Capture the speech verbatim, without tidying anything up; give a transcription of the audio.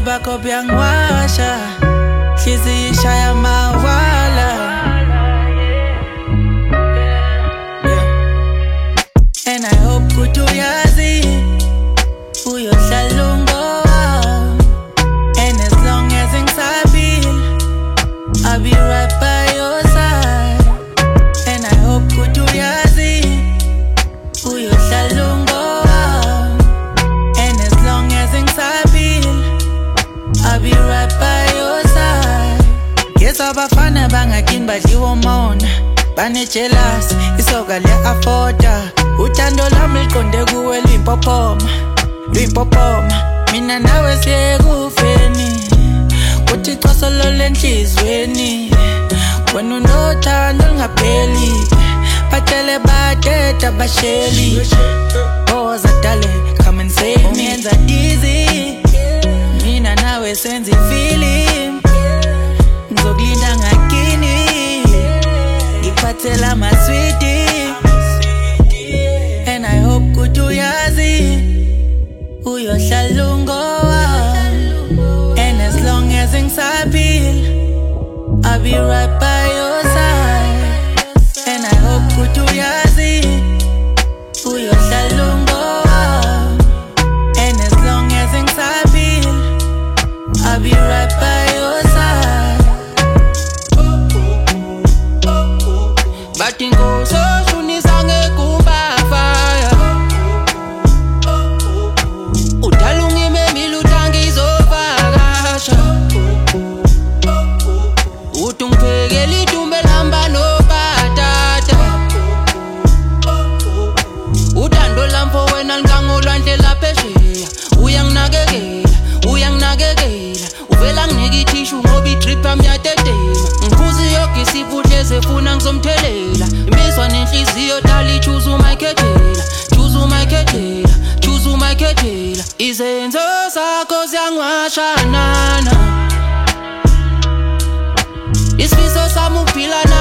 bakho byangwasha hliziyo ishaya mawala. And I hope ukuthi uyazi uyohlala ungowami. And as long as ngisaphila I'll be right by your side. And I hope ukuthi uyazi uyohlala ungowami. And as long as ngisaphila I'll be right by your side. Yes, abafana bangakini badliwa umona, bane-jealous, isoka liya-afforda. Uthando lami liqonde kuwe luyimpophoma, luyimpophoma. Mina nawe siye kufeni, kuthi chosolo lenhlizweni. Wena unothando lingapheli, batshele badeda basheli. Boza darling, come and save me. Ungenza dizzy, mina nawe senza i-feeling. Ngizokulinda ngakini, ngiphathela ama-sweetie. And I hope ukuthi uyazi uyohlala ungowami. And as long as ngisaphila I'll be right by your side. And I hope ukuthi uyazi uyohlala ungowami. And as long as ngisaphila I'll be right by your side. Bathi inkosi oshunisa ngekubafaya, udala ungimemile utangizovakasha. Uthi ungiphekela idumbe lihamba nobhatata. Uthando lamfo wena lingangolwandle laphesheya. Uyanginakekela, uyanginakekela, uvela nginika ithishu ngoba idrip yami yatetema. Ngiphuza yoke isiphuhle ezefuna ngizomthelela. Imizwa nenhliziyo dala ichoose umayikhethela, choose umayikhethela, choose umayikhethela. Izenzo zakho ziyangwasha nana, isifiso sami ukuphila